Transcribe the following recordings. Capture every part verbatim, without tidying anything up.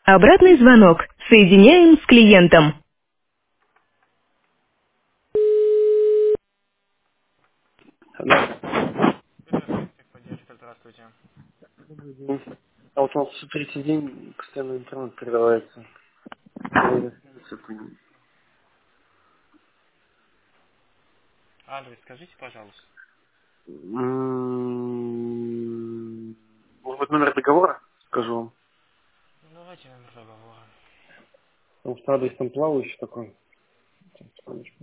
Обратный звонок. Соединяем с клиентом. Да. Здравствуйте, поддержка, здравствуйте. Добрый день. А вот у нас уже третий день постоянно интернет прерывается. Наверное, снится по ним. Адрес скажите, пожалуйста. М, Может быть, номер договора? Скажу вам. Ну, давайте номер договора. Потому что адрес там плавающий такой. Сейчас, секундочку.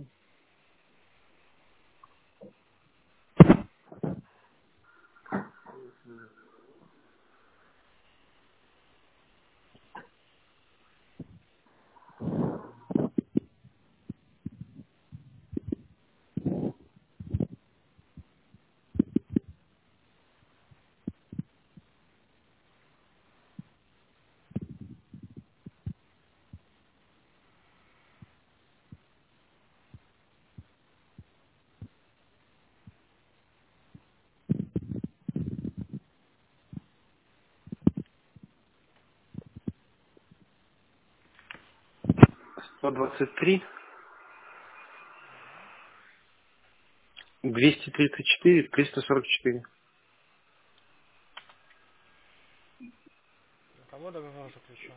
сто двадцать три, двести тридцать четыре, триста сорок четыре. На кого договор заключен?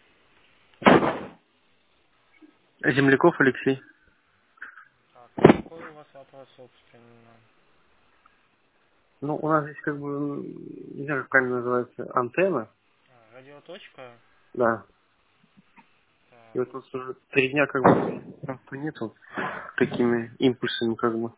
Земляков Алексей. Так, а какой у вас вопрос, собственно? Ну, у нас здесь как бы, м, не знаю, как правильно называется, антенна. А, радиоточка? Да. И Так, вот у нас уже три дня как бы просто нету такими импульсами как бы.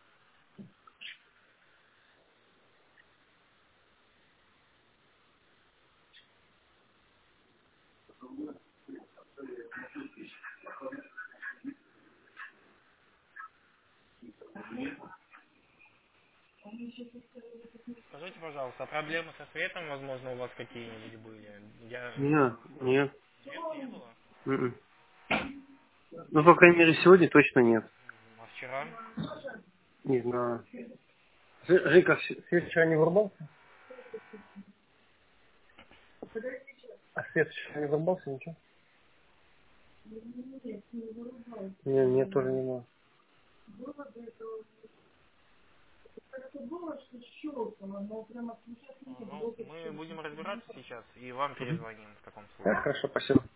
скажите, пожалуйста, а проблемы со светом, возможно, у вас какие-нибудь были? Я... Нет, нет. Нет, не было. М-м. Ну, по крайней мере, сегодня точно нет. Мгм. А вчера? Не знаю. Ж- Жека, с- свет вчера не вырубался? А свет вчера не вырубался, ничего? Нет, нет, тоже не было. А, ну, мы будем разбираться сейчас и вам Мгм. перезвоним в таком Так, случае. хорошо, спасибо.